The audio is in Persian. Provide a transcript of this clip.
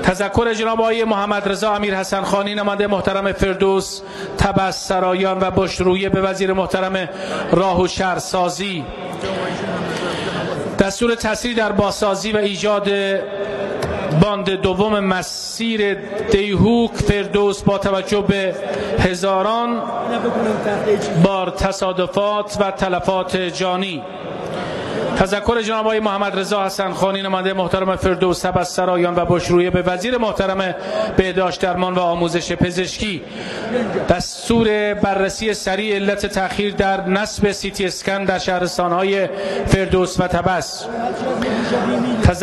تذکر جناب آقای محمد رضا امیر حسن خانی نماینده محترم فردوس تبس سرایان و بشرویه به وزیر محترم راه و شهرسازی. دستور تسریع در بازسازی و ایجاد باند دوم مسیر دیهوک فردوس با توجه به هزاران بار تصادفات و تلفات جانی. تذکر جناب آقای محمد رضا حسن خانی نماینده محترم فردوس تبس سرایان و بشرویه به وزیر محترم بهداشت درمان و آموزش پزشکی. دستور بررسی سریع علت تأخیر در نصب سی تی اسکن در شهرستان‌های فردوس و تبس.